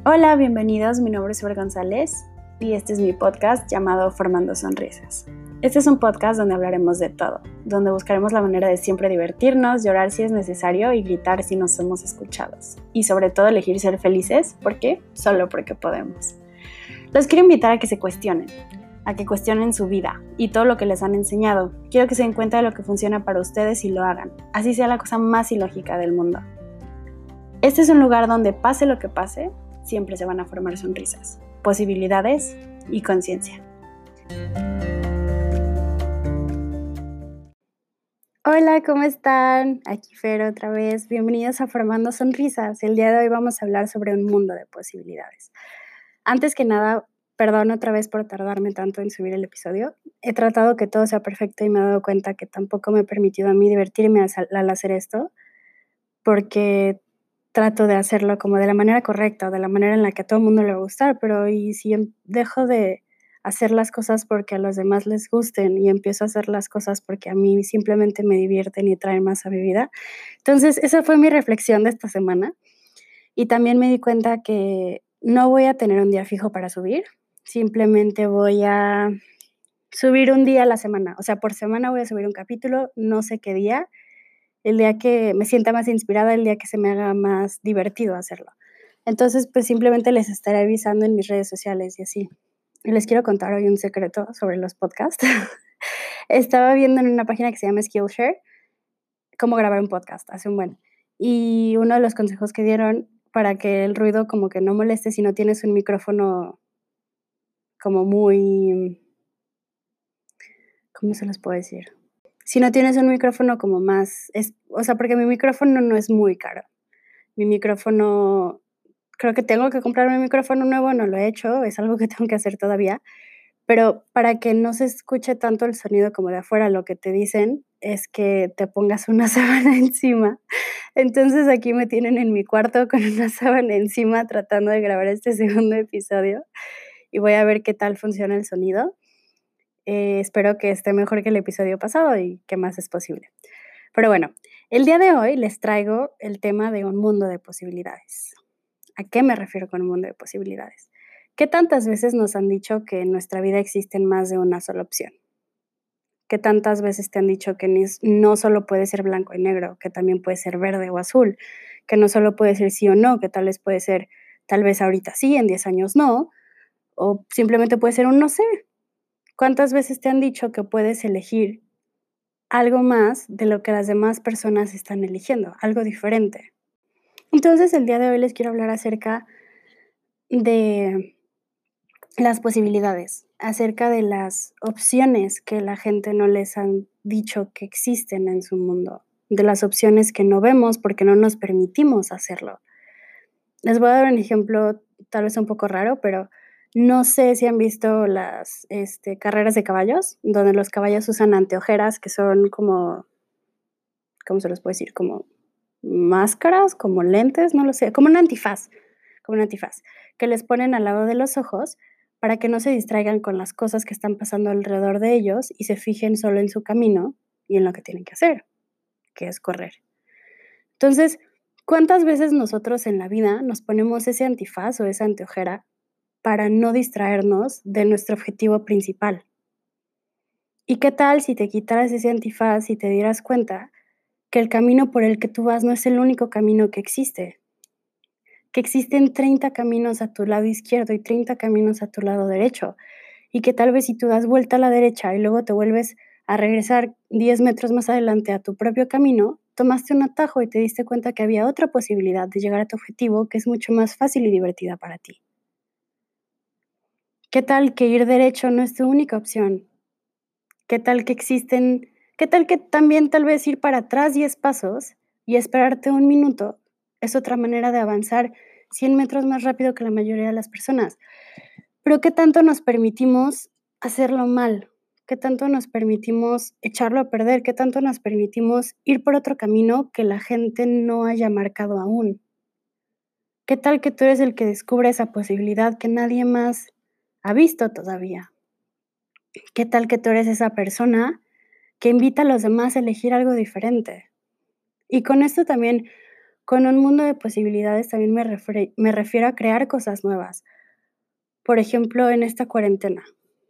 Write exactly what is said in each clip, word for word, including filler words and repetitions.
Hola, bienvenidos, mi nombre es Fer González y este es mi podcast llamado Formando Sonrisas. Este es un podcast donde hablaremos de todo, donde buscaremos la manera de siempre divertirnos, llorar si es necesario y gritar si no somos escuchados. Y sobre todo elegir ser felices, ¿por qué? Solo porque podemos. Los quiero invitar a que se cuestionen, a que cuestionen su vida y todo lo que les han enseñado. Quiero que se den cuenta de lo que funciona para ustedes y lo hagan, así sea la cosa más ilógica del mundo. Este es un lugar donde pase lo que pase, siempre se van a formar sonrisas, posibilidades y conciencia. Hola, ¿cómo están? Aquí Fer otra vez. Bienvenidos a Formando Sonrisas. El día de hoy vamos a hablar sobre un mundo de posibilidades. Antes que nada, perdón otra vez por tardarme tanto en subir el episodio. He tratado que todo sea perfecto y me he dado cuenta que tampoco me he permitido a mí divertirme al hacer esto, porque trato de hacerlo como de la manera correcta, de la manera en la que a todo el mundo le va a gustar, pero y si dejo de hacer las cosas porque a los demás les gusten y empiezo a hacer las cosas porque a mí simplemente me divierten y traen más a mi vida. Entonces, esa fue mi reflexión de esta semana. Y también me di cuenta que no voy a tener un día fijo para subir, simplemente voy a subir un día a la semana. O sea, por semana voy a subir un capítulo, no sé qué día, el día que me sienta más inspirada, el día que se me haga más divertido hacerlo. Entonces, pues simplemente les estaré avisando en mis redes sociales y así. Y les quiero contar hoy un secreto sobre los podcasts. Estaba viendo en una página que se llama Skillshare cómo grabar un podcast, hace un buen. Y uno de los consejos que dieron para que el ruido como que no moleste si no tienes un micrófono como muy, ¿cómo se los puedo decir? Si no tienes un micrófono como más, es, o sea, porque mi micrófono no es muy caro. Mi micrófono, creo que tengo que comprarme un micrófono nuevo, no lo he hecho, es algo que tengo que hacer todavía, pero para que no se escuche tanto el sonido como de afuera, lo que te dicen es que te pongas una sábana encima. Entonces aquí me tienen en mi cuarto con una sábana encima tratando de grabar este segundo episodio y voy a ver qué tal funciona el sonido. Eh, espero que esté mejor que el episodio pasado y que más es posible. Pero bueno, el día de hoy les traigo el tema de un mundo de posibilidades. ¿A qué me refiero con un mundo de posibilidades? ¿Qué tantas veces nos han dicho que en nuestra vida existen más de una sola opción? ¿Qué tantas veces te han dicho que no solo puede ser blanco y negro, que también puede ser verde o azul? Que no solo puede ser sí o no, que tal vez puede ser tal vez ahorita sí, en diez años no, o simplemente puede ser un no sé. ¿Cuántas veces te han dicho que puedes elegir algo más de lo que las demás personas están eligiendo, algo diferente? Entonces, el día de hoy les quiero hablar acerca de las posibilidades, acerca de las opciones que la gente no les han dicho que existen en su mundo, de las opciones que no vemos porque no nos permitimos hacerlo. Les voy a dar un ejemplo tal vez un poco raro, pero no sé si han visto las este, carreras de caballos, donde los caballos usan anteojeras que son como, ¿cómo se los puedo decir? Como máscaras, como lentes, no lo sé, como un antifaz, como un antifaz, que les ponen al lado de los ojos para que no se distraigan con las cosas que están pasando alrededor de ellos y se fijen solo en su camino y en lo que tienen que hacer, que es correr. Entonces, ¿cuántas veces nosotros en la vida nos ponemos ese antifaz o esa anteojera para no distraernos de nuestro objetivo principal? ¿Y qué tal si te quitaras ese antifaz y te dieras cuenta que el camino por el que tú vas no es el único camino que existe? Que existen treinta caminos a tu lado izquierdo y treinta caminos a tu lado derecho, y que tal vez si tú das vuelta a la derecha y luego te vuelves a regresar diez metros más adelante a tu propio camino, tomaste un atajo y te diste cuenta que había otra posibilidad de llegar a tu objetivo que es mucho más fácil y divertida para ti. ¿Qué tal que ir derecho no es tu única opción? ¿Qué tal que existen, qué tal que también tal vez ir para atrás diez pasos y esperarte un minuto es otra manera de avanzar cien metros más rápido que la mayoría de las personas? Pero ¿qué tanto nos permitimos hacerlo mal? ¿Qué tanto nos permitimos echarlo a perder? ¿Qué tanto nos permitimos ir por otro camino que la gente no haya marcado aún? ¿Qué tal que tú eres el que descubre esa posibilidad que nadie más ha visto todavía? ¿Qué tal que tú eres esa persona que invita a los demás a elegir algo diferente? Y con esto también Con un mundo de posibilidades también me refre me refiero a crear cosas nuevas. Por ejemplo, en esta cuarentena.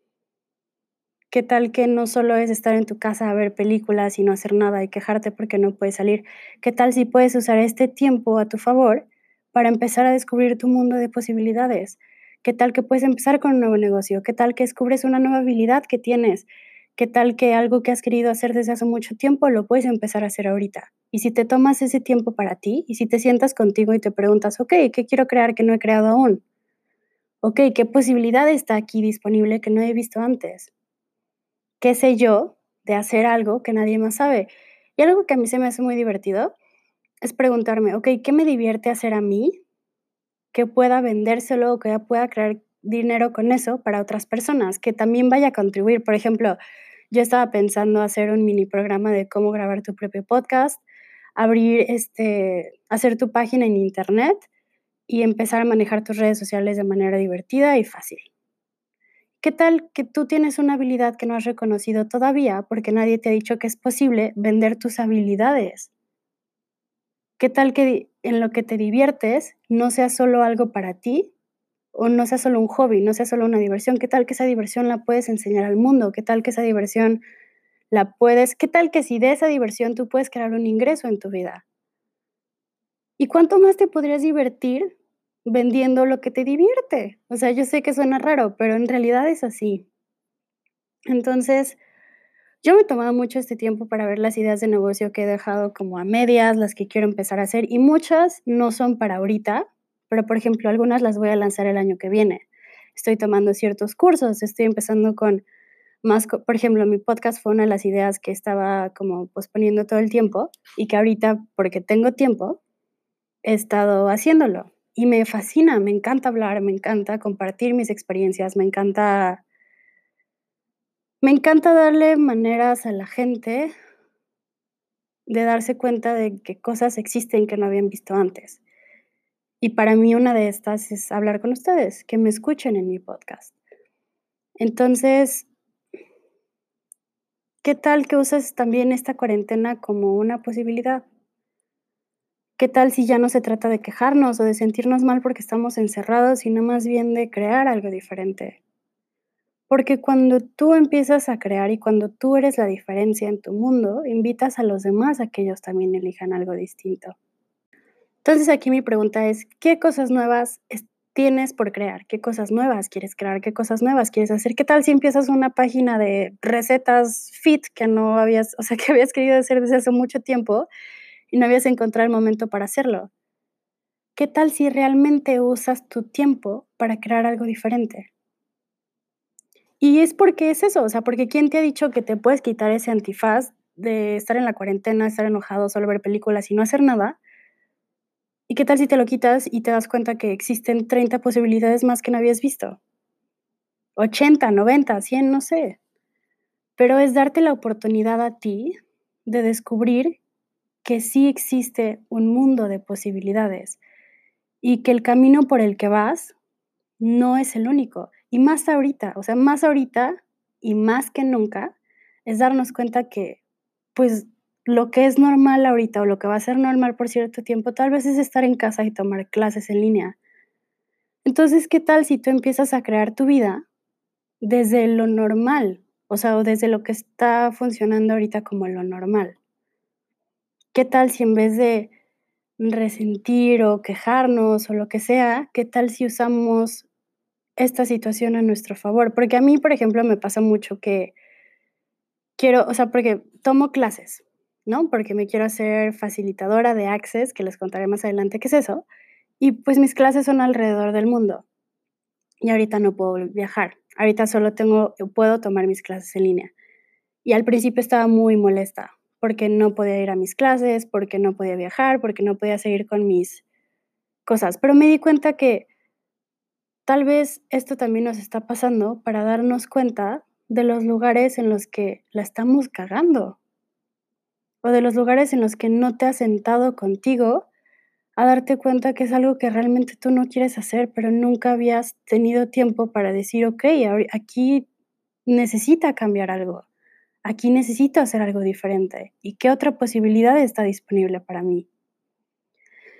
¿Qué tal que no solo es estar en tu casa a ver películas y no hacer nada y quejarte porque no puedes salir? ¿Qué tal si puedes usar este tiempo a tu favor para empezar a descubrir tu mundo de posibilidades? ¿Qué tal que puedes empezar con un nuevo negocio? ¿Qué tal que descubres una nueva habilidad que tienes? ¿Qué tal que algo que has querido hacer desde hace mucho tiempo lo puedes empezar a hacer ahorita? Y si te tomas ese tiempo para ti y si te sientas contigo y te preguntas, ok, ¿qué quiero crear que no he creado aún? Ok, ¿qué posibilidad está aquí disponible que no he visto antes? ¿Qué sé yo de hacer algo que nadie más sabe? Y algo que a mí se me hace muy divertido es preguntarme, okey, ¿qué me divierte hacer a mí? Que pueda vendérselo o que pueda crear dinero con eso para otras personas, que también vaya a contribuir. Por ejemplo, yo estaba pensando hacer un mini programa de cómo grabar tu propio podcast, abrir, este, hacer tu página en Internet y empezar a manejar tus redes sociales de manera divertida y fácil. ¿Qué tal que tú tienes una habilidad que no has reconocido todavía porque nadie te ha dicho que es posible vender tus habilidades? ¿Qué tal que en lo que te diviertes no sea solo algo para ti o no sea solo un hobby, no sea solo una diversión? ¿Qué tal que esa diversión la puedes enseñar al mundo? ¿Qué tal que esa diversión la puedes qué tal que si de esa diversión tú puedes crear un ingreso en tu vida? ¿Y cuánto más te podrías divertir vendiendo lo que te divierte? O sea, yo sé que suena raro, pero en realidad es así. Entonces, yo me he tomado mucho este tiempo para ver las ideas de negocio que he dejado como a medias, las que quiero empezar a hacer, y muchas no son para ahorita, pero, por ejemplo, algunas las voy a lanzar el año que viene. Estoy tomando ciertos cursos, estoy empezando con más co por ejemplo, mi podcast fue una de las ideas que estaba como posponiendo todo el tiempo, y que ahorita, porque tengo tiempo, he estado haciéndolo. Y me fascina, me encanta hablar, me encanta compartir mis experiencias, me encanta me encanta darle maneras a la gente de darse cuenta de que cosas existen que no habían visto antes. Y para mí una de estas es hablar con ustedes, que me escuchen en mi podcast. Entonces, ¿qué tal que uses también esta cuarentena como una posibilidad? ¿Qué tal si ya no se trata de quejarnos o de sentirnos mal porque estamos encerrados, sino más bien de crear algo diferente? Porque cuando tú empiezas a crear y cuando tú eres la diferencia en tu mundo, invitas a los demás a que ellos también elijan algo distinto. Entonces, aquí mi pregunta es, ¿qué cosas nuevas es tienes por crear? ¿Qué cosas nuevas quieres crear? ¿Qué cosas nuevas quieres hacer? ¿Qué tal si empiezas una página de recetas fit que no habías, o sea, que habías querido hacer desde hace mucho tiempo y no habías encontrado el momento para hacerlo? ¿Qué tal si realmente usas tu tiempo para crear algo diferente? Y es porque es eso, o sea, porque ¿quién te ha dicho que te puedes quitar ese antifaz de estar en la cuarentena, estar enojado, solo ver películas y no hacer nada? ¿Y qué tal si te lo quitas y te das cuenta que existen treinta posibilidades más que no habías visto? ochenta, noventa, cien, no sé. Pero es darte la oportunidad a ti de descubrir que sí existe un mundo de posibilidades y que el camino por el que vas no es el único. Y más ahorita, o sea, más ahorita y más que nunca, es darnos cuenta que, pues, lo que es normal ahorita o lo que va a ser normal por cierto tiempo, tal vez es estar en casa y tomar clases en línea. Entonces, ¿qué tal si tú empiezas a crear tu vida desde lo normal? O sea, o desde lo que está funcionando ahorita como lo normal. ¿Qué tal si en vez de resentir o quejarnos o lo que sea, qué tal si usamos esta situación a nuestro favor? Porque a mí, por ejemplo, me pasa mucho que quiero, o sea, porque tomo clases, ¿no? Porque me quiero hacer facilitadora de Access, que les contaré más adelante qué es eso, y pues mis clases son alrededor del mundo. Y ahorita no puedo viajar. Ahorita solo tengo puedo tomar mis clases en línea. Y al principio estaba muy molesta, porque no podía ir a mis clases, porque no podía viajar, porque no podía seguir con mis cosas. Pero me di cuenta que tal vez esto también nos está pasando para darnos cuenta de los lugares en los que la estamos cagando, o de los lugares en los que no te has sentado contigo a darte cuenta que es algo que realmente tú no quieres hacer, pero nunca habías tenido tiempo para decir: "Okey, ahori aquí necesita cambiar algo, aquí necesito hacer algo diferente, ¿y qué otra posibilidad está disponible para mí?".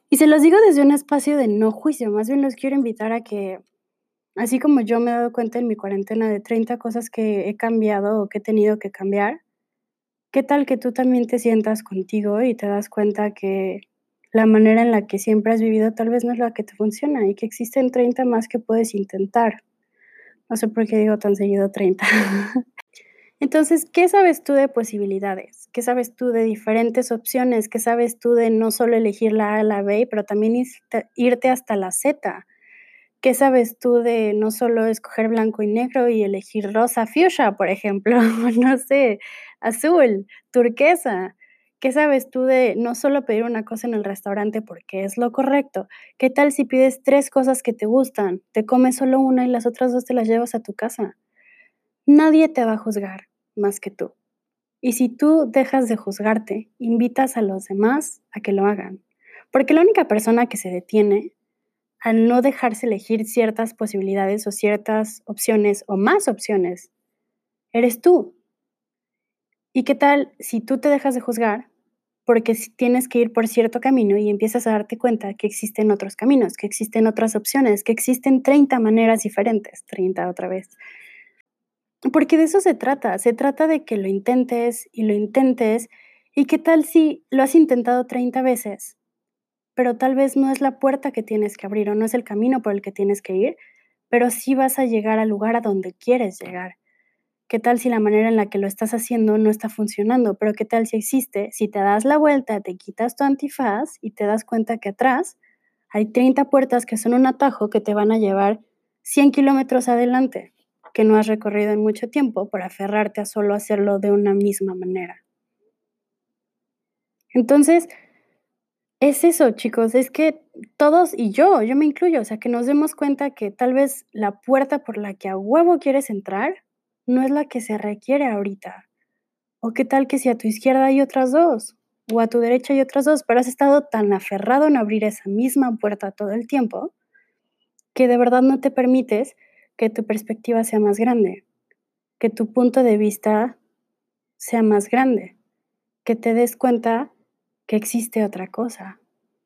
Y se los digo desde un espacio de no juicio, más bien los quiero invitar a que, así como yo me he dado cuenta en mi cuarentena de treinta cosas que he cambiado o que he tenido que cambiar, ¿qué tal que tú también te sientas contigo y te das cuenta que la manera en la que siempre has vivido tal vez no es la que te funciona y que existen treinta más que puedes intentar? No sé por qué digo tan seguido treinta. Entonces, ¿qué sabes tú de posibilidades? ¿Qué sabes tú de diferentes opciones? ¿Qué sabes tú de no solo elegir la A, la B, pero también irte irte hasta la Z? ¿Qué sabes tú de no solo escoger blanco y negro y elegir rosa fuchsia, por ejemplo? No sé, azul, turquesa. ¿Qué sabes tú de no solo pedir una cosa en el restaurante porque es lo correcto? ¿Qué tal si pides tres cosas que te gustan, te comes solo una y las otras dos te las llevas a tu casa? Nadie te va a juzgar más que tú. Y si tú dejas de juzgarte, invitas a los demás a que lo hagan. Porque la única persona que se detiene al no dejarse elegir ciertas posibilidades o ciertas opciones o más opciones, eres tú. ¿Y qué tal si tú te dejas de juzgar porque si tienes que ir por cierto camino y empiezas a darte cuenta que existen otros caminos, que existen otras opciones, que existen treinta maneras diferentes, treinta otra vez? Porque de eso se trata, se trata de que lo intentes y lo intentes, y qué tal si lo has intentado treinta veces, pero tal vez no es la puerta que tienes que abrir o no es el camino por el que tienes que ir, pero sí vas a llegar al lugar a donde quieres llegar. ¿Qué tal si la manera en la que lo estás haciendo no está funcionando? Pero ¿qué tal si existe? Si te das la vuelta, te quitas tu antifaz y te das cuenta que atrás hay treinta puertas que son un atajo que te van a llevar cien kilómetros adelante, que no has recorrido en mucho tiempo por aferrarte a solo hacerlo de una misma manera. Entonces, es eso, chicos, es que todos, y yo, yo me incluyo, o sea, que nos demos cuenta que tal vez la puerta por la que a huevo quieres entrar no es la que se requiere ahorita. O qué tal que si a tu izquierda hay otras dos, o a tu derecha hay otras dos, pero has estado tan aferrado en abrir esa misma puerta todo el tiempo, que de verdad no te permites que tu perspectiva sea más grande, que tu punto de vista sea más grande, que te des cuenta que existe otra cosa.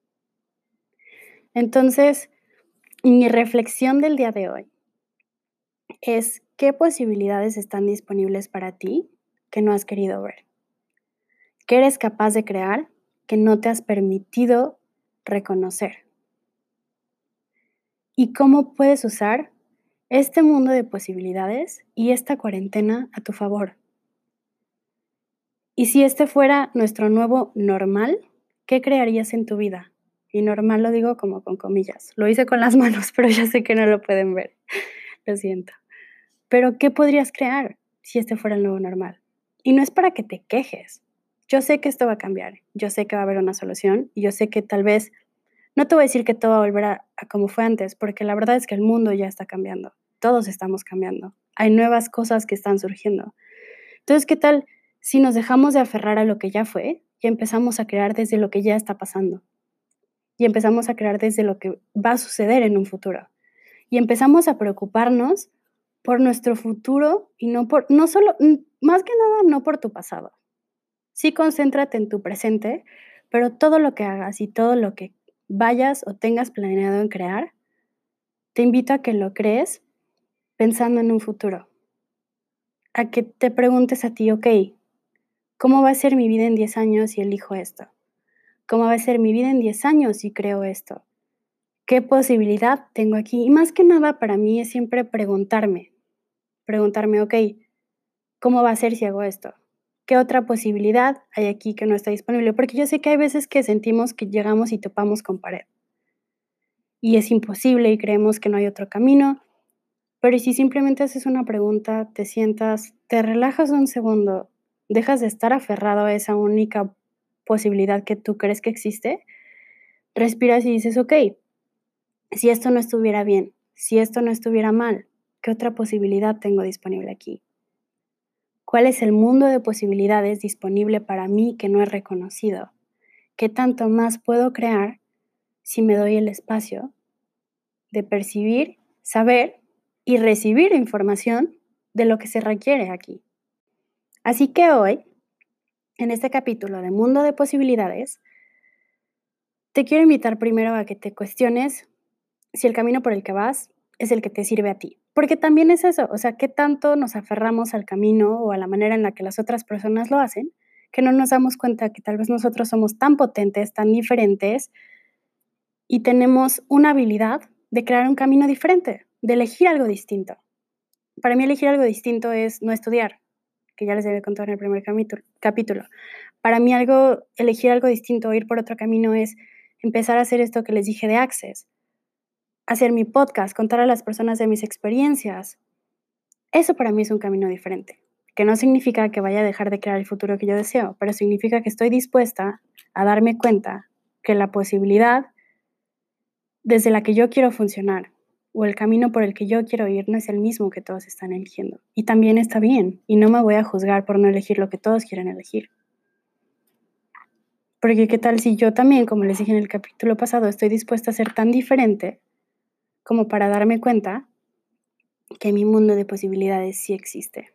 Entonces, mi reflexión del día de hoy es, ¿qué posibilidades están disponibles para ti que no has querido ver? ¿Qué eres capaz de crear que no te has permitido reconocer? ¿Y cómo puedes usar este mundo de posibilidades y esta cuarentena a tu favor? Y si este fuera nuestro nuevo normal, ¿qué crearías en tu vida? Y normal lo digo como con comillas. Lo hice con las manos, pero ya sé que no lo pueden ver. Lo siento. Pero, ¿qué podrías crear si este fuera el nuevo normal? Y no es para que te quejes. Yo sé que esto va a cambiar. Yo sé que va a haber una solución y yo sé que tal vez no te voy a decir que todo va a volver a, a como fue antes, porque la verdad es que el mundo ya está cambiando. Todos estamos cambiando. Hay nuevas cosas que están surgiendo. Entonces, ¿qué tal si nos dejamos de aferrar a lo que ya fue y empezamos a crear desde lo que ya está pasando? Y empezamos a crear desde lo que va a suceder en un futuro. Y empezamos a preocuparnos por nuestro futuro y no por, no solo, más que nada, no por tu pasado. Sí, concéntrate en tu presente, pero todo lo que hagas y todo lo que vayas o tengas planeado en crear, te invito a que lo crees pensando en un futuro. A que te preguntes a ti, ok, ¿cómo va a ser mi vida en diez años si elijo esto? ¿Cómo va a ser mi vida en diez años si creo esto? ¿Qué posibilidad tengo aquí? Y más que nada para mí es siempre preguntarme, preguntarme, ok, ¿cómo va a ser si hago esto? ¿Qué otra posibilidad hay aquí que no está disponible? Porque yo sé que hay veces que sentimos que llegamos y topamos con pared. Y es imposible y creemos que no hay otro camino, pero si simplemente haces una pregunta, te sientas, te relajas un segundo, dejas de estar aferrado a esa única posibilidad que tú crees que existe, respiras y dices, ok, si esto no estuviera bien, si esto no estuviera mal, ¿qué otra posibilidad tengo disponible aquí? ¿Cuál es el mundo de posibilidades disponible para mí que no he reconocido? ¿Qué tanto más puedo crear si me doy el espacio de percibir, saber y recibir información de lo que se requiere aquí? Así que hoy, en este capítulo de Mundo de Posibilidades, Te quiero invitar primero a que te cuestiones si el camino por el que vas es el que te sirve a ti. Porque también es eso, o sea, qué tanto nos aferramos al camino o a la manera en la que las otras personas lo hacen, que no nos damos cuenta que tal vez nosotros somos tan potentes, tan diferentes y tenemos una habilidad de crear un camino diferente, de elegir algo distinto. Para mí elegir algo distinto es no estudiar, que ya les había contado en el primer camítulo- capítulo. Para mí algo, elegir algo distinto o ir por otro camino es empezar a hacer esto que les dije de Access, hacer mi podcast, contar a las personas de mis experiencias. Eso para mí es un camino diferente, que no significa que vaya a dejar de crear el futuro que yo deseo, pero significa que estoy dispuesta a darme cuenta que la posibilidad desde la que yo quiero funcionar o el camino por el que yo quiero ir no es el mismo que todos están eligiendo. Y también está bien, y no me voy a juzgar por no elegir lo que todos quieren elegir. Porque qué tal si yo también, como les dije en el capítulo pasado, estoy dispuesta a ser tan diferente como para darme cuenta que mi mundo de posibilidades sí existe.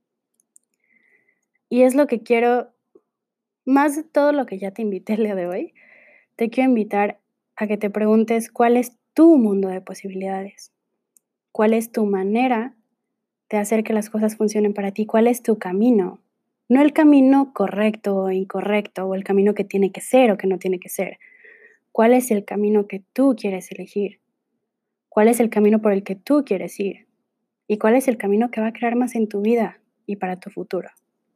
Y es lo que quiero, más de todo lo que ya te invité el día de hoy, te quiero invitar a que te preguntes cuál es tu mundo de posibilidades, cuál es tu manera de hacer que las cosas funcionen para ti, cuál es tu camino, no el camino correcto o incorrecto o el camino que tiene que ser o que no tiene que ser, cuál es el camino que tú quieres elegir, cuál es el camino por el que tú quieres ir y cuál es el camino que va a crear más en tu vida y para tu futuro.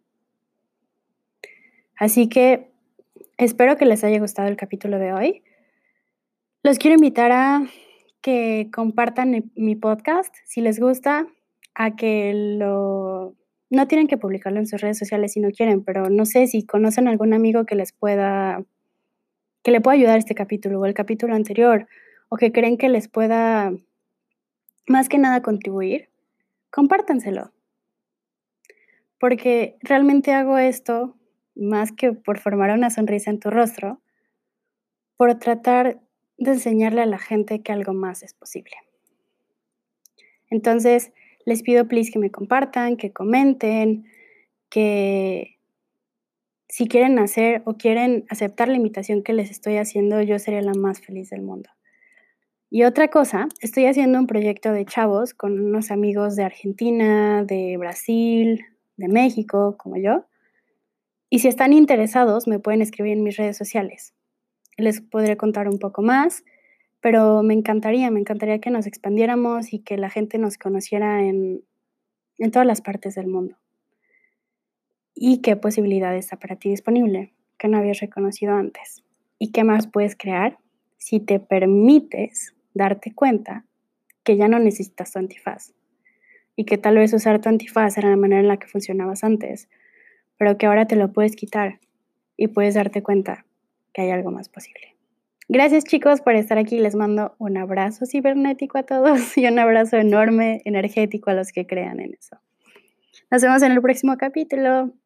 Así que espero que les haya gustado el capítulo de hoy. Los quiero invitar a que compartan mi podcast, si les gusta, a que lo no tienen que publicarlo en sus redes sociales si no quieren, pero no sé si conocen algún amigo que les pueda que le pueda ayudar este capítulo o el capítulo anterior, o que creen que les pueda, más que nada, contribuir, compártanselo. Porque realmente hago esto, más que por formar una sonrisa en tu rostro, por tratar de enseñarle a la gente que algo más es posible. Entonces, les pido please que me compartan, que comenten, que si quieren hacer o quieren aceptar la invitación que les estoy haciendo, yo sería la más feliz del mundo. Y otra cosa, estoy haciendo un proyecto de chavos con unos amigos de Argentina, de Brasil, de México, como yo. Y si están interesados, me pueden escribir en mis redes sociales. Les podré contar un poco más, pero me encantaría, me encantaría que nos expandiéramos y que la gente nos conociera en, en todas las partes del mundo. ¿Y qué posibilidades está para ti disponible que no habías reconocido antes? ¿Y qué más puedes crear si te permites darte cuenta que ya no necesitas tu antifaz? Y que tal vez usar tu antifaz era la manera en la que funcionabas antes, pero que ahora te lo puedes quitar y puedes darte cuenta que hay algo más posible. Gracias, chicos, por estar aquí. Les mando un abrazo cibernético a todos y un abrazo enorme, energético a los que crean en eso. Nos vemos en el próximo capítulo.